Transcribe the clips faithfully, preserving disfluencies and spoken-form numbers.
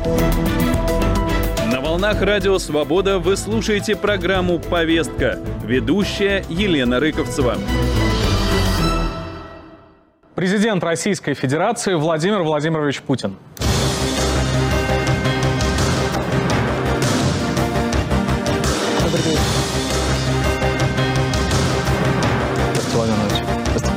На волнах Радио Свобода вы слушаете программу «Повестка». Ведущая Елена Рыковцева. Президент Российской Федерации Владимир Владимирович Путин. Добрый день. Здравствуйте, Владимир Владимирович. Здравствуйте.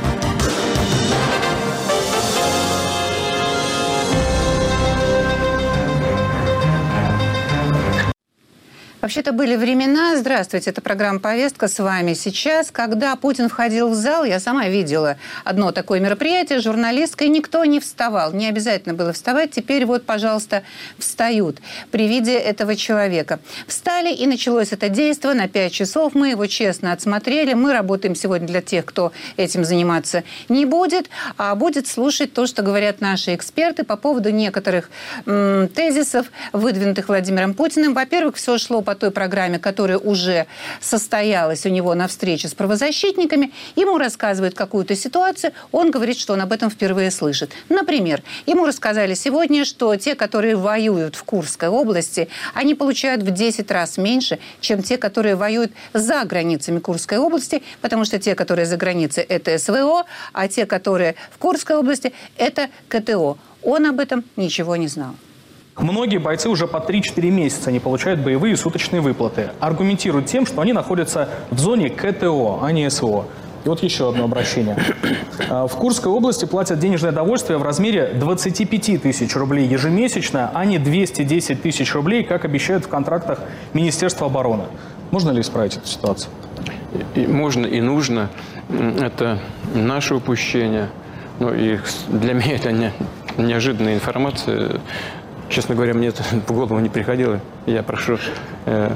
Вообще-то были времена, здравствуйте, это программа «Повестка» с вами сейчас, когда Путин входил в зал, я сама видела одно такое мероприятие, журналистка, и никто не вставал, не обязательно было вставать, теперь вот, пожалуйста, встают при виде этого человека. Встали, и началось это действо на пять часов, мы его честно отсмотрели, мы работаем сегодня для тех, кто этим заниматься не будет, а будет слушать то, что говорят наши эксперты по поводу некоторых м, тезисов, выдвинутых Владимиром Путиным. Во-первых, все шло по той программе, которая уже состоялась у него на встрече с правозащитниками. Ему рассказывают какую-то ситуацию, он говорит, что он об этом впервые слышит. Например, ему рассказали сегодня, что те, которые воюют в Курской области, они получают в десять раз меньше, чем те, которые воюют за границами Курской области, потому что те, которые за границей, это СВО, а те, которые в Курской области, это КТО. Он об этом ничего не знал. Многие бойцы уже по три-четыре месяца не получают боевые суточные выплаты. Аргументируют тем, что они находятся в зоне КТО, а не СВО. И вот еще одно обращение. В Курской области платят денежное довольствие в размере двадцати пяти тысяч рублей ежемесячно, а не двести десять тысяч рублей, как обещают в контрактах Министерства обороны. Можно ли исправить эту ситуацию? И можно и нужно. Это наше упущение. Ну, и для меня это не, неожиданная информация. Честно говоря, мне это в голову не приходило. Я прошу, э,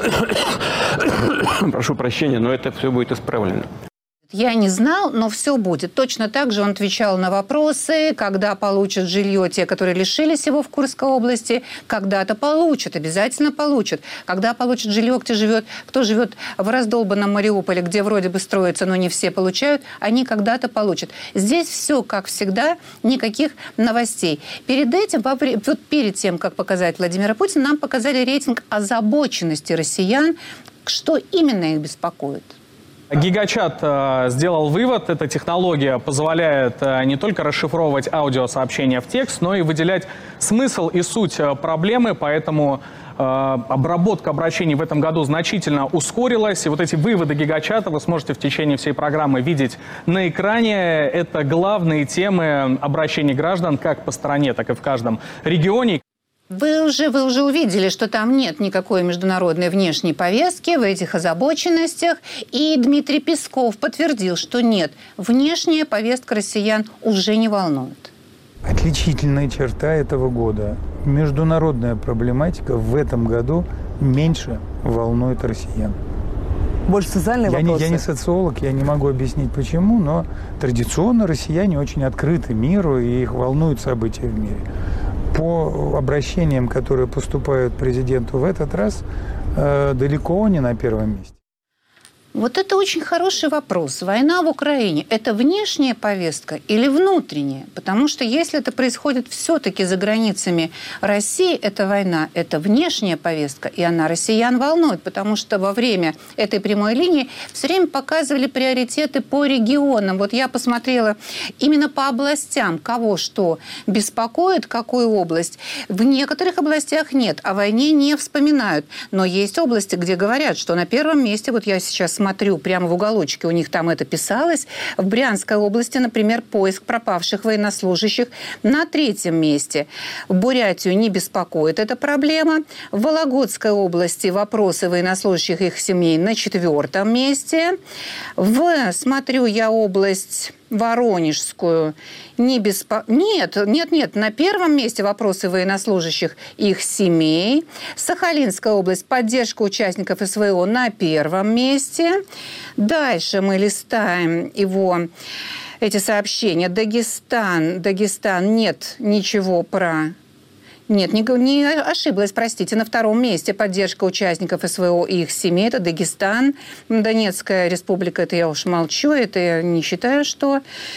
прошу прощения, но это все будет исправлено. Я не знал, но все будет. Точно так же он отвечал на вопросы, когда получат жилье те, которые лишились его в Курской области, когда-то получат, обязательно получат. Когда получат жилье, кто живет, кто живет в раздолбанном Мариуполе, где вроде бы строится, но не все получают, они когда-то получат. Здесь все, как всегда, никаких новостей. Перед этим, вот перед тем, как показать Владимира Путина, нам показали рейтинг озабоченности россиян, что именно их беспокоит. Гигачат э, сделал вывод, эта технология позволяет э, не только расшифровывать аудиосообщения в текст, но и выделять смысл и суть э, проблемы, поэтому э, обработка обращений в этом году значительно ускорилась. И вот эти выводы Гигачата вы сможете в течение всей программы видеть на экране. Это главные темы обращений граждан как по стране, так и в каждом регионе. Вы уже, вы уже увидели, что там нет никакой международной внешней повестки в этих озабоченностях. И Дмитрий Песков подтвердил, что нет, внешняя повестка россиян уже не волнует. Отличительная черта этого года. Международная проблематика в этом году меньше волнует россиян. Больше социальные я вопросы? Не, я не социолог, я не могу объяснить почему, но традиционно россияне очень открыты миру, и их волнуют события в мире. По обращениям, которые поступают президенту в этот раз, э, далеко не на первом месте. Вот это очень хороший вопрос. Война в Украине – это внешняя повестка или внутренняя? Потому что если это происходит все-таки за границами России, эта война – это внешняя повестка, и она россиян волнует, потому что во время этой прямой линии все время показывали приоритеты по регионам. Вот я посмотрела именно по областям, кого что беспокоит, какую область. В некоторых областях нет, о войне не вспоминают. Но есть области, где говорят, что на первом месте, вот я сейчас смотрю, прямо в уголочке у них там это писалось. В Брянской области, например, поиск пропавших военнослужащих на третьем месте. В Бурятию не беспокоит эта проблема. В Вологодской области вопросы военнослужащих и их семей на четвертом месте. В, смотрю я, область Воронежскую. Не беспо... Нет, нет, нет. На первом месте вопросы военнослужащих и их семей. Сахалинская область. Поддержка участников СВО на первом месте. Дальше мы листаем его, эти сообщения. Дагестан. Дагестан. Нет ничего про... Нет, не, не ошиблась, простите. На втором месте поддержка участников СВО и их семей. Это Дагестан. Донецкая республика, это я уж молчу. Это я не считаю, что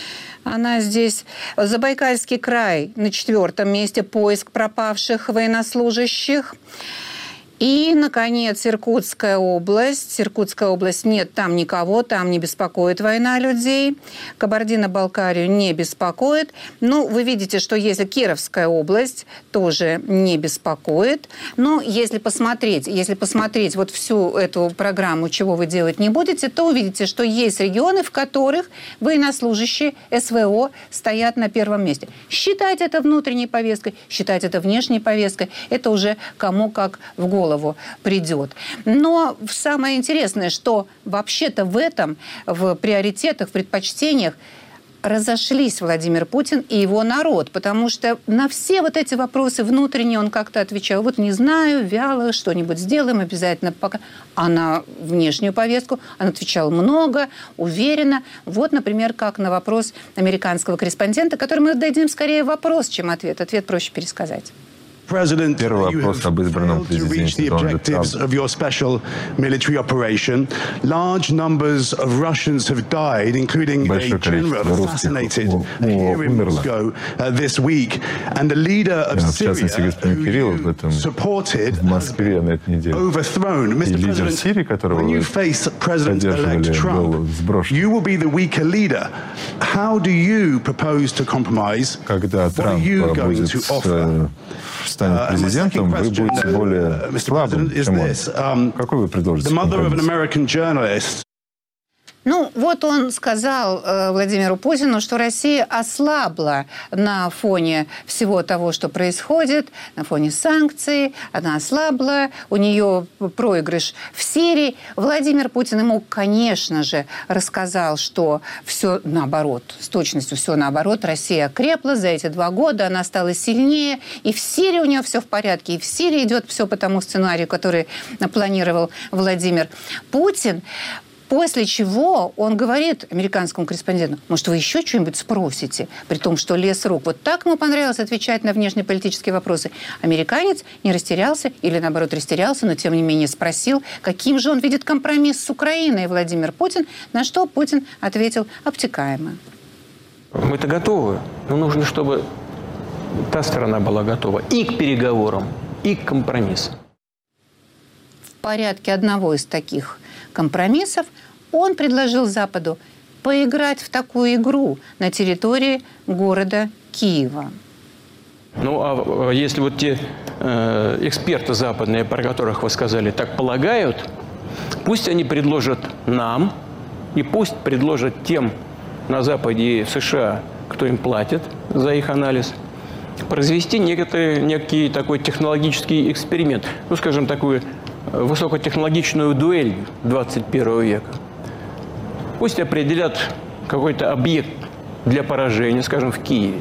Она здесь. Забайкальский край на четвертом месте. Поиск пропавших военнослужащих. И, наконец, Иркутская область. Иркутская область, нет, там никого, там не беспокоит война людей. Кабардино-Балкарию не беспокоит. Ну, вы видите, что если Кировская область тоже не беспокоит. Но если посмотреть, если посмотреть вот всю эту программу, чего вы делать не будете, то увидите, что есть регионы, в которых военнослужащие СВО стоят на первом месте. Считать это внутренней повесткой, считать это внешней повесткой, это уже кому как в голову придет. Но самое интересное, что вообще-то в этом, в приоритетах, в предпочтениях разошлись Владимир Путин и его народ, потому что на все вот эти вопросы внутренние он как-то отвечал: вот не знаю, вяло, что-нибудь сделаем, обязательно пока. А на внешнюю повестку он отвечал много, уверенно. Вот, например, как на вопрос американского корреспондента, который мы дадим скорее вопрос, чем ответ. Ответ проще пересказать. Первый вопрос об избранном президенте Дональде Трампе. Большое количество русских умерло. В частности, господин Кириллов в, этом, в Москве на этой неделе. И лидер Сирии, которого вы поддерживали, был сброшен. Когда Трамп будет станет президентом, вы будете более слабым, чем он. Какой вы предложите компромисс? Ну, вот он сказал э, Владимиру Путину, что Россия ослабла на фоне всего того, что происходит, на фоне санкций, она ослабла, у нее проигрыш в Сирии. Владимир Путин ему, конечно же, рассказал, что все наоборот, с точностью все наоборот. Россия окрепла за эти два года, она стала сильнее, и в Сирии у нее все в порядке, и в Сирии идет все по тому сценарию, который планировал Владимир Путин. После чего он говорит американскому корреспонденту: может, вы еще что-нибудь спросите, при том, что лес рук. Вот так ему понравилось отвечать на внешнеполитические вопросы. Американец не растерялся, или наоборот растерялся, но тем не менее спросил, каким же он видит компромисс с Украиной, Владимир Путин, на что Путин ответил обтекаемо. Мы-то готовы, но нужно, чтобы та сторона была готова и к переговорам, и к компромиссам. В порядке одного из таких компромиссов он предложил Западу поиграть в такую игру на территории города Киева. Ну, а если вот те э, эксперты западные, про которых вы сказали, так полагают, пусть они предложат нам, и пусть предложат тем на Западе и в США, кто им платит за их анализ, произвести некоторый, некий такой технологический эксперимент, ну, скажем, такую высокотехнологичную дуэль двадцать первого века. Пусть определят какой-то объект для поражения, скажем, в Киеве.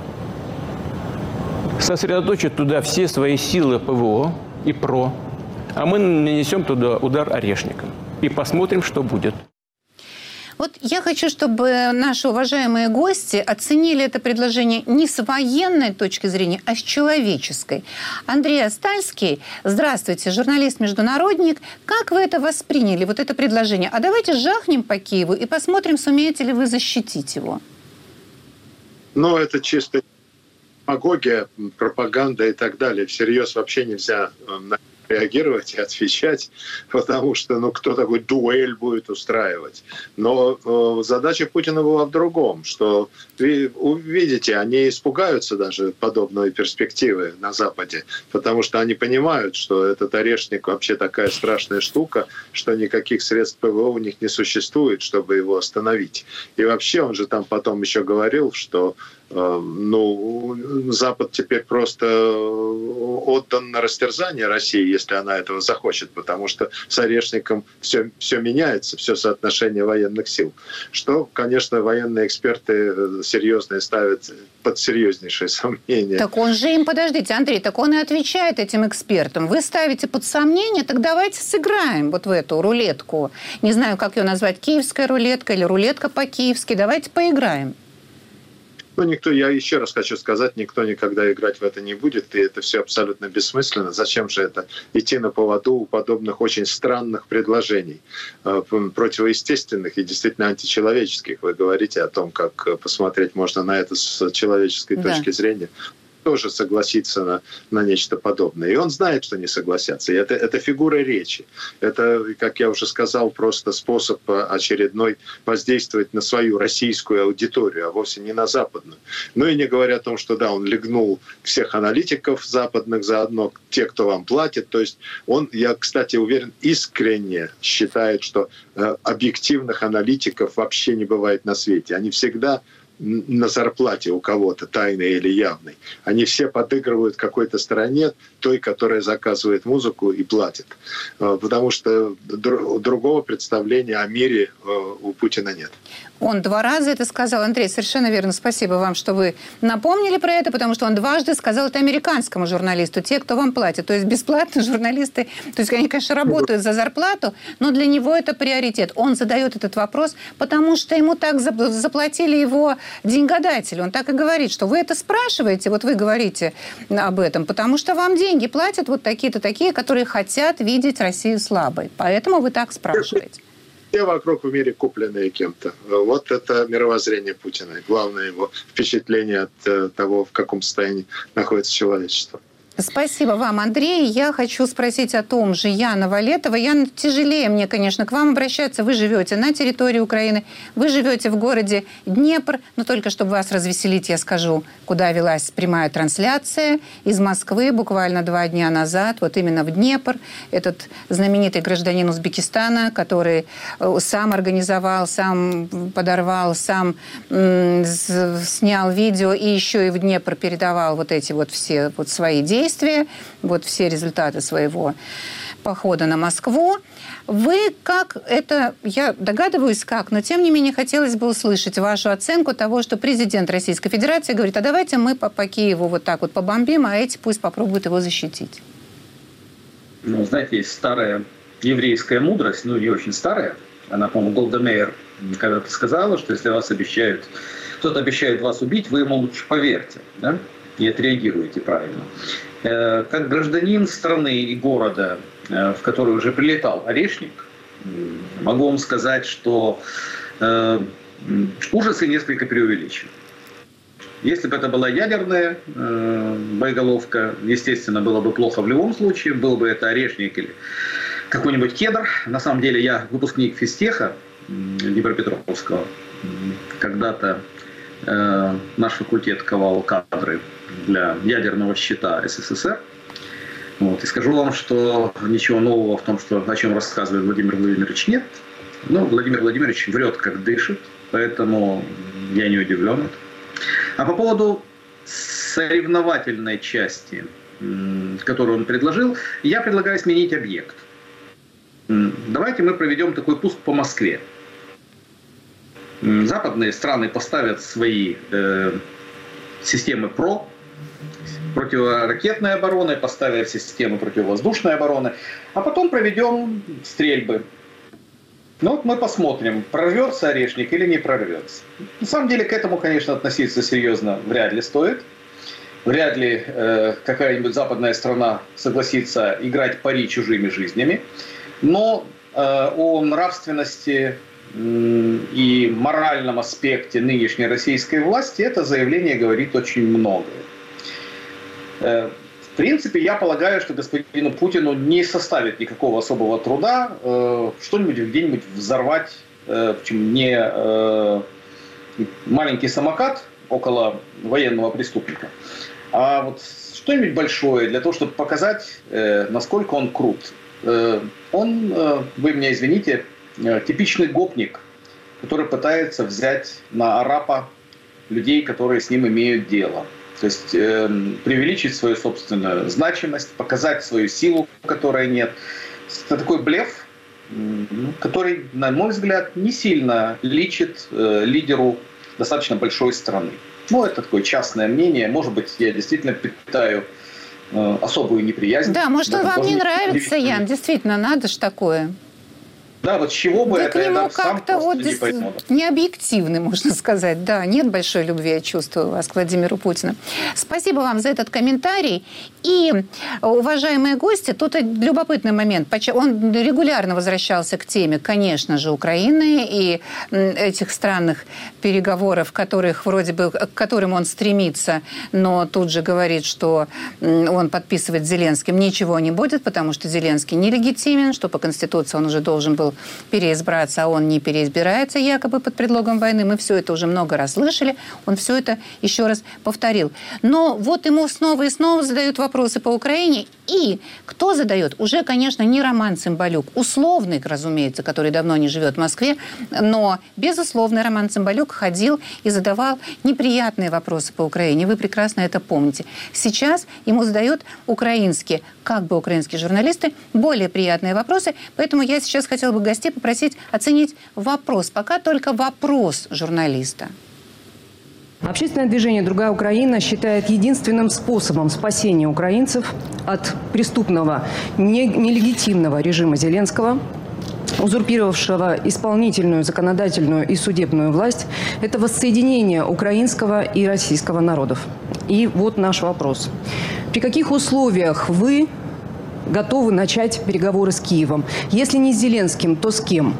Сосредоточат туда все свои силы ПВО и ПРО, а мы нанесем туда удар орешником и посмотрим, что будет. Вот я хочу, чтобы наши уважаемые гости оценили это предложение не с военной точки зрения, а с человеческой. Андрей Остальский, здравствуйте, журналист-международник. Как вы это восприняли, вот это предложение? А давайте жахнем по Киеву и посмотрим, сумеете ли вы защитить его. Ну, это чисто демагогия, пропаганда и так далее. Всерьез вообще нельзя на реагировать и отвечать, потому что, ну, кто такой дуэль будет устраивать. Но э, задача Путина была в другом, что, вы увидите, они испугаются даже подобной перспективы на Западе, потому что они понимают, что этот орешник вообще такая страшная штука, что никаких средств ПВО у них не существует, чтобы его остановить. И вообще он же там потом еще говорил, что ну, Запад теперь просто отдан на растерзание России, если она этого захочет, потому что с орешником все, все меняется, все соотношение военных сил. Что, конечно, военные эксперты серьезные ставят под серьезнейшее сомнение. Так он же им, подождите, Андрей, так он и отвечает этим экспертам. Вы ставите под сомнение, так давайте сыграем вот в эту рулетку. Не знаю, как ее назвать, киевская рулетка или рулетка по-киевски. Давайте поиграем. Ну, никто, я еще раз хочу сказать, никто никогда играть в это не будет, и это все абсолютно бессмысленно. Зачем же это идти на поводу у подобных очень странных предложений, противоестественных и действительно античеловеческих? Вы говорите о том, как посмотреть можно на это с человеческой да. точки зрения. Тоже согласиться на, на нечто подобное. И он знает, что не согласятся. И это, это фигура речи. Это, как я уже сказал, просто способ очередной воздействовать на свою российскую аудиторию, а вовсе не на западную. Ну и не говоря о том, что да, он легнул всех аналитиков западных заодно, те, кто вам платит. То есть он, я, кстати, уверен, искренне считает, что э, объективных аналитиков вообще не бывает на свете. Они всегда на зарплате у кого-то, тайной или явной. Они все подыгрывают какой-то стороне, той, которая заказывает музыку и платит. Потому что другого представления о мире у Путина нет. Он два раза это сказал. Андрей, совершенно верно. Спасибо вам, что вы напомнили про это, потому что он дважды сказал это американскому журналисту, те, кто вам платит. То есть бесплатно журналисты, то есть они, конечно, работают за зарплату, но для него это приоритет. Он задает этот вопрос, потому что ему так заплатили его деньгодатель. Он так и говорит, что вы это спрашиваете, вот вы говорите об этом, потому что вам деньги платят вот такие-то такие, которые хотят видеть Россию слабой. Поэтому вы так спрашиваете. Все вокруг в мире купленные кем-то. Вот это мировоззрение Путина. Главное его впечатление от того, в каком состоянии находится человечество. Спасибо вам, Андрей. Я хочу спросить о том же Яна Валетова. Ян, тяжелее мне, конечно, к вам обращаться. Вы живете на территории Украины, вы живете в городе Днепр. Но только чтобы вас развеселить, я скажу, куда велась прямая трансляция из Москвы буквально два дня назад. Вот именно в Днепр. Этот знаменитый гражданин Узбекистана, который сам организовал, сам подорвал, сам м- снял видео и еще и в Днепр передавал вот эти вот все вот свои действия. Вот все результаты своего похода на Москву. Вы как это, я догадываюсь как, но тем не менее хотелось бы услышать вашу оценку того, что президент Российской Федерации говорит, а давайте мы по, по Киеву вот так вот побомбим, а эти пусть попробуют его защитить. Ну, знаете, есть старая еврейская мудрость, ну не очень старая, она, по-моему, Голда Меир когда-то сказала, что если вас обещают, кто-то обещает вас убить, вы ему лучше поверьте, да? И отреагируете правильно. Как гражданин страны и города, в который уже прилетал Орешник, могу вам сказать, что ужасы несколько преувеличены. Если бы это была ядерная боеголовка, естественно, было бы плохо в любом случае, был бы это Орешник или какой-нибудь Кедр. На самом деле я выпускник физтеха Днепропетровского. Когда-то наш факультет ковал кадры для ядерного щита СССР. Вот. И скажу вам, что ничего нового в том, что, о чем рассказывает Владимир Владимирович, нет. Но Владимир Владимирович врет, как дышит, поэтому я не удивлен. А по поводу соревновательной части, которую он предложил, я предлагаю сменить объект. Давайте мы проведем такой пуск по Москве. Западные страны поставят свои э, системы ПРО, противоракетной обороны, поставят системы противовоздушной обороны, а потом проведем стрельбы. Ну вот мы посмотрим, прорвется Орешник или не прорвется. На самом деле к этому, конечно, относиться серьезно вряд ли стоит. Вряд ли э, какая-нибудь западная страна согласится играть пари чужими жизнями. Но э, о нравственности и моральном аспекте нынешней российской власти это заявление говорит очень многое. В принципе, я полагаю, что господину Путину не составит никакого особого труда что-нибудь где-нибудь взорвать, причем не маленький самокат около военного преступника, а вот что-нибудь большое для того, чтобы показать, насколько он крут. Он, вы меня извините, типичный гопник, который пытается взять на арапа людей, которые с ним имеют дело. То есть э, преувеличить свою собственную значимость, показать свою силу, которой нет. Это такой блеф, который, на мой взгляд, не сильно личит э, лидеру достаточно большой страны. Ну, это такое частное мнение. Может быть, я действительно питаю э, особую неприязнь. Да, может, он вам не нравится, Ян. Действительно, надо ж такое. Да, вот с чего бы да это, к нему я сам как-то вот не пойму. необъективный, можно сказать. Да, нет большой любви, я чувствую, у вас к Владимиру Путину. Спасибо вам за этот комментарий. И, уважаемые гости, тут любопытный момент. Он регулярно возвращался к теме, конечно же, Украины и этих странных переговоров, которых вроде бы, к которым он стремится, но тут же говорит, что он подписывать с Зеленским ничего не будет, потому что Зеленский нелегитимен, что по Конституции он уже должен был переизбраться, а он не переизбирается якобы под предлогом войны. Мы все это уже много раз слышали. Он все это еще раз повторил. Но вот ему снова и снова задают вопросы по Украине. И кто задает? Уже, конечно, не Роман Цымбалюк. Условный, разумеется, который давно не живет в Москве. Но, безусловно, Роман Цымбалюк ходил и задавал неприятные вопросы по Украине. Вы прекрасно это помните. Сейчас ему задают украинские, как бы украинские журналисты, более приятные вопросы. Поэтому я сейчас хотела бы гостей попросить оценить вопрос. Пока только вопрос журналиста. Общественное движение «Другая Украина» считает единственным способом спасения украинцев от преступного, не, нелегитимного режима Зеленского, узурпировавшего исполнительную, законодательную и судебную власть, это воссоединение украинского и российского народов. И вот наш вопрос. При каких условиях вы готовы начать переговоры с Киевом? Если не с Зеленским, то с кем?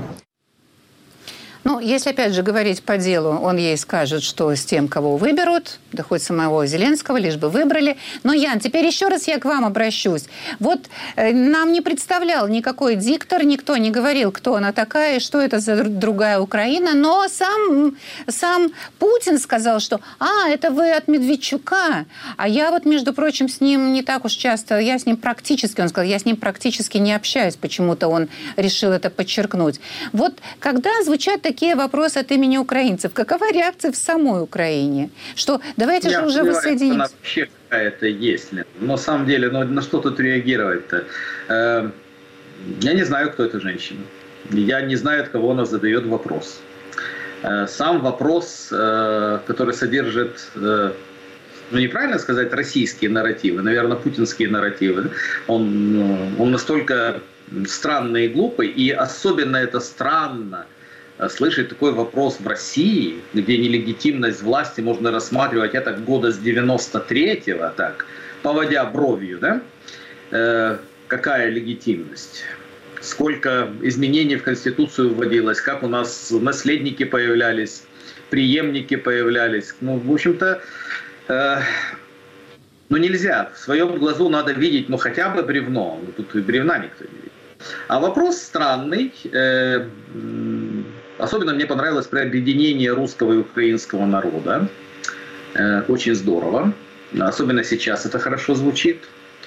Ну, если, опять же, говорить по делу, он ей скажет, что с тем, кого выберут, да хоть самого Зеленского, лишь бы выбрали. Но, Ян, теперь еще раз я к вам обращусь. Вот э, нам не представлял никакой диктор, никто не говорил, кто она такая, что это за другая Украина, но сам, сам Путин сказал, что «А, это вы от Медведчука». А я вот, между прочим, с ним не так уж часто, я с ним практически, он сказал, я с ним практически не общаюсь, почему-то он решил это подчеркнуть. Вот когда звучат такие Такие вопросы от имени украинцев. Какова реакция в самой Украине? Что давайте я же уже воссоединимся. Она вообще какая-то есть. Но на самом деле, ну, на что тут реагировать-то? Э, я не знаю, кто эта женщина. Я не знаю, от кого она задает вопрос. Э, сам вопрос, э, который содержит, э, ну, неправильно сказать, российские нарративы, наверное, путинские нарративы, он, он настолько странный и глупый, и особенно это странно слышать такой вопрос в России, где нелегитимность власти можно рассматривать это года с девяносто третьего, так, поводя бровью, да? Э, какая легитимность? Сколько изменений в Конституцию вводилось, как у нас наследники появлялись, преемники появлялись. Ну, в общем-то, э, ну нельзя. В своем глазу надо видеть, ну хотя бы бревно. Ну, тут и бревна никто не видит. А вопрос странный. Э, Особенно мне понравилось про объединение русского и украинского народа. Э, очень здорово. Особенно сейчас это хорошо звучит.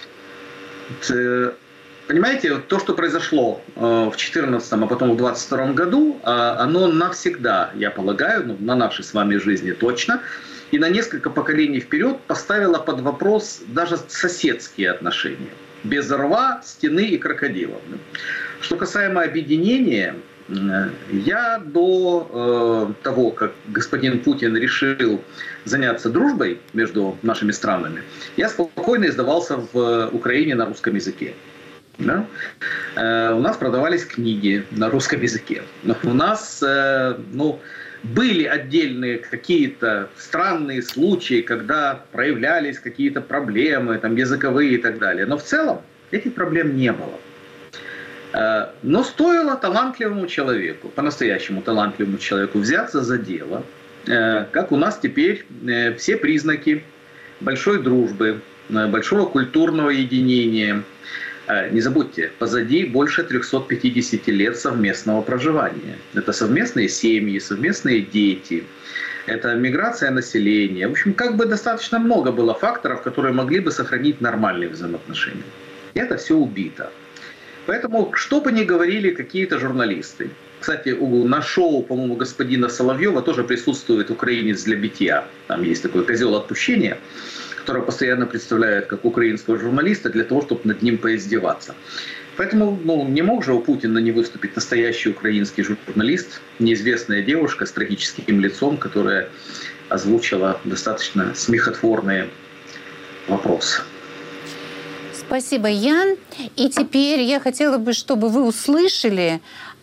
Э, понимаете, то, что произошло э, в две тысячи четырнадцатом, а потом в две тысячи двадцать втором году, э, оно навсегда, я полагаю, ну, на нашей с вами жизни точно, и на несколько поколений вперед поставило под вопрос даже соседские отношения. Без рва, стены и крокодилов. Что касаемо объединения, я до э, того, как господин Путин решил заняться дружбой между нашими странами, я спокойно издавался в Украине на русском языке. Да? Э, у нас продавались книги на русском языке. У нас э, ну, были отдельные какие-то странные случаи, когда проявлялись какие-то проблемы там, языковые и так далее. Но в целом этих проблем не было. Но стоило талантливому человеку, по-настоящему талантливому человеку взяться за дело, как у нас теперь все признаки большой дружбы, большого культурного единения. Не забудьте, позади больше трехсот пятидесяти лет совместного проживания. Это совместные семьи, совместные дети, это миграция населения. В общем, как бы достаточно много было факторов, которые могли бы сохранить нормальные взаимоотношения. И это все убито. Поэтому, что бы ни говорили какие-то журналисты, кстати, на шоу, по-моему, господина Соловьева тоже присутствует украинец для битья. Там есть такой козел отпущения, который постоянно представляет как украинского журналиста для того, чтобы над ним поиздеваться. Поэтому ну, не мог же у Путина не выступить настоящий украинский журналист, неизвестная девушка с трагическим лицом, которая озвучила достаточно смехотворные вопросы. Спасибо, Ян. И теперь я хотела бы, чтобы вы услышали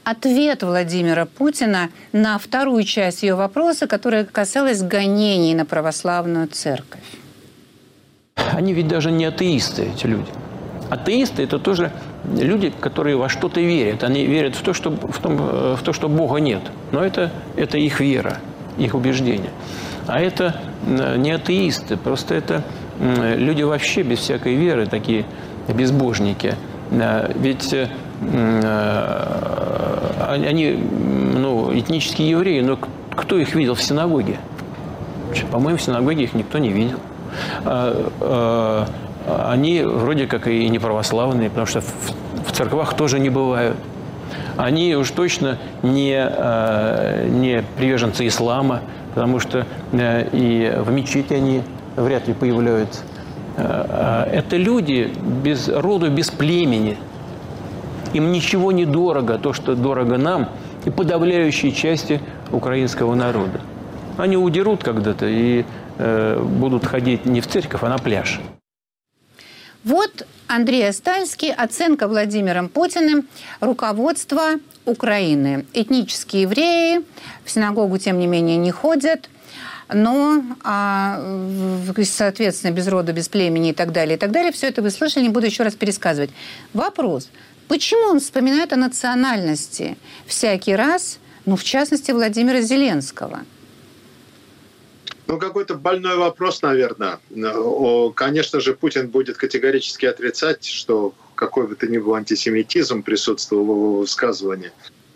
ответ Владимира Путина на вторую часть ее вопроса, которая касалась гонений на православную церковь. Они ведь даже не атеисты, эти люди. Атеисты – это тоже люди, которые во что-то верят. Они верят в то, что, в том, в то, что Бога нет. Но это, это их вера, их убеждение. А это не атеисты, просто это люди вообще без всякой веры, такие безбожники. Ведь они, ну, этнические евреи, но кто их видел в синагоге? По-моему, в синагоге их никто не видел. Они вроде как и не православные, потому что в церквах тоже не бывают. Они уж точно не, не приверженцы ислама, потому что и в мечети они вряд ли появляются. Это люди без роду, без племени. Им ничего не дорого, то, что дорого нам и подавляющей части украинского народа. Они удерут когда-то и э, будут ходить не в церковь, а на пляж. Вот Андрей Астальский, оценка Владимиром Путиным руководства Украины. Этнические евреи в синагогу, тем не менее, не ходят, но, а, соответственно, без рода, без племени и так далее, и так далее. Все это вы слышали, не буду еще раз пересказывать. Вопрос. Почему он вспоминает о национальности всякий раз, ну, в частности, Владимира Зеленского? Ну, какой-то больной вопрос, наверное. Конечно же, Путин будет категорически отрицать, что какой бы то ни был антисемитизм присутствовал в его высказывании.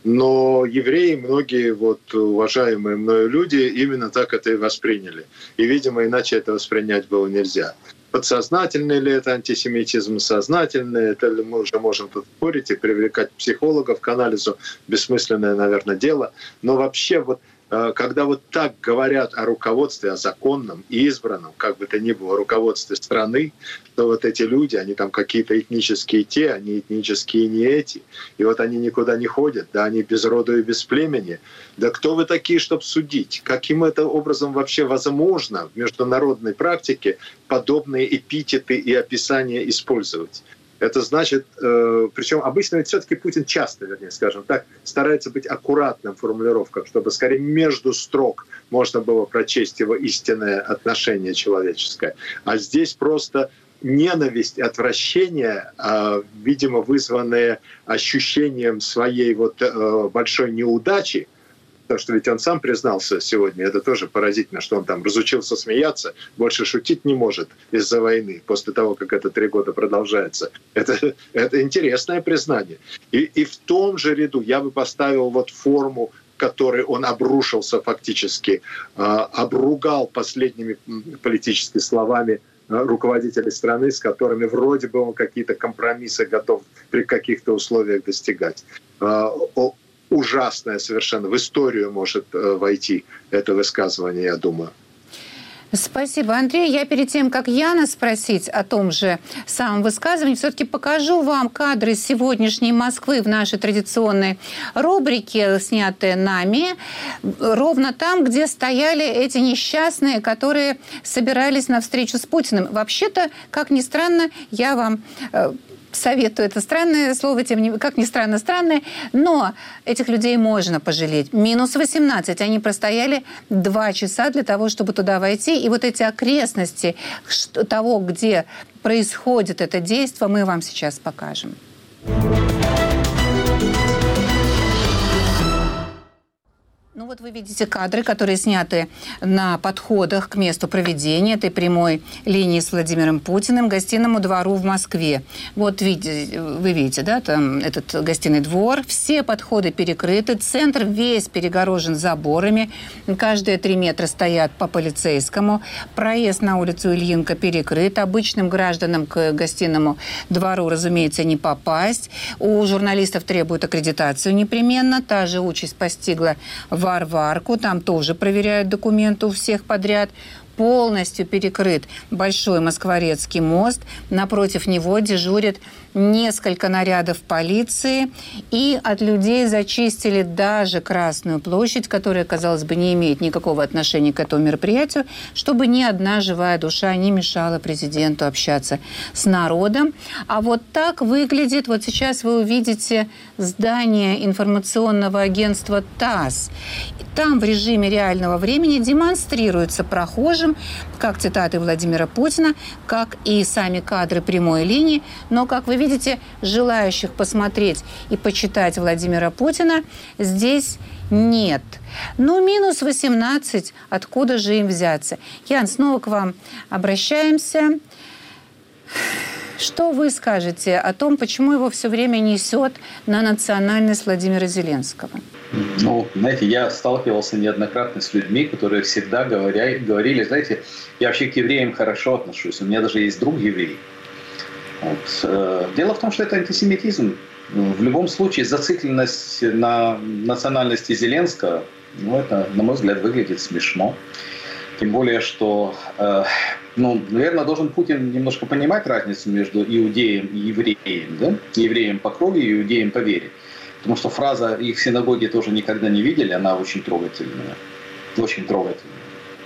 Но евреи, многие вот уважаемые мною люди, именно так это и восприняли. И, видимо, иначе это воспринять было нельзя. Подсознательный ли это антисемитизм, сознательный, это ли мы уже можем тут спорить и привлекать психологов к анализу, бессмысленное, наверное, дело. Но вообще вот когда вот так говорят о руководстве, о законном и избранном, как бы то ни было, руководстве страны, то вот эти люди, они там какие-то этнические те, они этнические не эти. И вот они никуда не ходят, да, они без роду и без племени. Да кто вы такие, чтобы судить? Каким это образом вообще возможно в международной практике подобные эпитеты и описания использовать? Это значит, э, причем обычно ведь все-таки Путин часто, вернее, скажем так, старается быть аккуратным в формулировках, чтобы скорее между строк можно было прочесть его истинное отношение человеческое. А здесь просто ненависть, отвращение, э, видимо, вызванные ощущением своей вот э, большой неудачи. Потому что ведь он сам признался сегодня, это тоже поразительно, что он там разучился смеяться, больше шутить не может из-за войны, после того, как это три года продолжается. Это, это интересное признание. И, и в том же ряду я бы поставил вот форму, которой он обрушился фактически, э, обругал последними политическими словами руководителей страны, с которыми вроде бы он какие-то компромиссы готов при каких-то условиях достигать. Э, Ужасное совершенно. В историю может э, войти это высказывание, я думаю. Спасибо, Андрей. Я перед тем, как Яна спросить о том же самом высказывании, все-таки покажу вам кадры сегодняшней Москвы в нашей традиционной рубрике, снятые нами, ровно там, где стояли эти несчастные, которые собирались на встречу с Путиным. Вообще-то, как ни странно, я вам... Э, советую, это странное слово, тем не как ни странно, странное, но этих людей можно пожалеть. минус восемнадцать. Они простояли два часа для того, чтобы туда войти. И вот эти окрестности того, где происходит это действие, мы вам сейчас покажем. Ну вот вы видите кадры, которые сняты на подходах к месту проведения этой прямой линии с Владимиром Путиным, гостиному двору в Москве. Вот видите, вы видите, да, там этот гостиный двор, все подходы перекрыты, центр весь перегорожен заборами, каждые три метра стоят по полицейскому, проезд на улицу Ильинка перекрыт, обычным гражданам к гостиному двору, разумеется, не попасть. У журналистов требуют аккредитацию непременно, та же участь постигла в Варварку, там тоже проверяют документы у всех подряд. полностью перекрыт Большой Москворецкий мост. Напротив него дежурят несколько нарядов полиции. И от людей зачистили даже Красную площадь, которая, казалось бы, не имеет никакого отношения к этому мероприятию, чтобы ни одна живая душа не мешала президенту общаться с народом. А вот так выглядит, вот сейчас вы увидите здание информационного агентства ТАСС. Там в режиме реального времени демонстрируется прохожим как цитаты Владимира Путина, как и сами кадры прямой линии. Но, как вы видите, желающих посмотреть и почитать Владимира Путина здесь нет. Ну, минус восемнадцать. Откуда же им взяться? Ян, снова к вам обращаемся. Что вы скажете о том, почему его все время несет на национальность Владимира Зеленского? Ну, знаете, я сталкивался неоднократно с людьми, которые всегда говоря, говорили, знаете, я вообще к евреям хорошо отношусь, у меня даже есть друг еврей. Вот. Дело в том, что это антисемитизм. В любом случае зацикленность на национальности Зеленского, ну, это, на мой взгляд, выглядит смешно. Тем более, что, э, ну, наверное, должен Путин немножко понимать разницу между иудеем и евреем, да? Евреем по крови и иудеем по вере. Потому что фраза «их в синагоге тоже никогда не видели», она очень трогательная. Очень трогательная.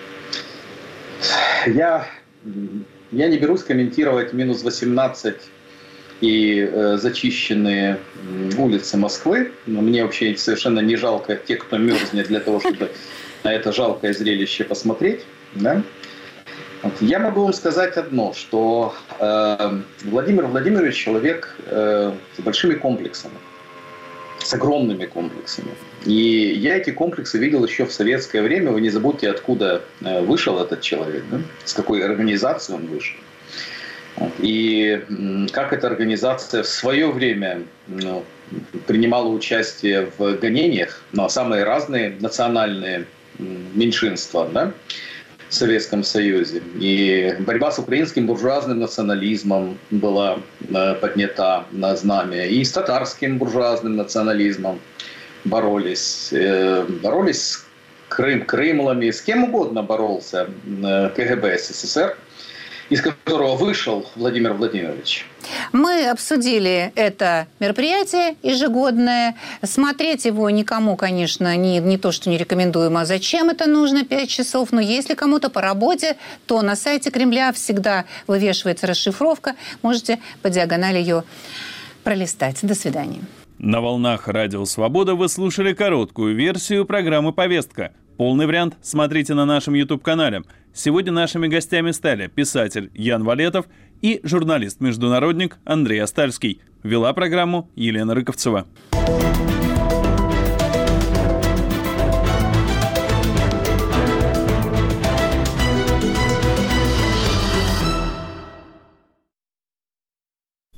Я, я не берусь комментировать минус восемнадцать и э, зачищенные улицы Москвы. Но мне вообще совершенно не жалко тех, кто мерзнет для того, чтобы на это жалкое зрелище посмотреть. Да? Вот. Я могу вам сказать одно, что э, Владимир Владимирович человек э, с большими комплексами, с огромными комплексами. И я эти комплексы видел еще в советское время. Вы не забудьте, откуда э, вышел этот человек, да? С какой организации он вышел. Вот. И э, как эта организация в свое время ну, принимала участие в гонениях на самые разные национальные меньшинства, да, в Советском Союзе. И борьба с украинским буржуазным национализмом была э, поднята на знамя. И с татарским буржуазным национализмом боролись. Э, боролись с Крым, крымлами, с кем угодно боролся э, КГБ СССР, из которого вышел Владимир Владимирович. Мы обсудили это мероприятие ежегодное. Смотреть его никому, конечно, не, не то, что не рекомендуем, а зачем это нужно пять часов. Но если кому-то по работе, то на сайте Кремля всегда вывешивается расшифровка. Можете по диагонали ее пролистать. До свидания. На волнах Радио Свобода вы слушали короткую версию программы «Повестка». Полный вариант смотрите на нашем YouTube-канале. Сегодня нашими гостями стали писатель Ян Валетов и журналист-международник Андрей Остальский. Вела программу Елена Рыковцева.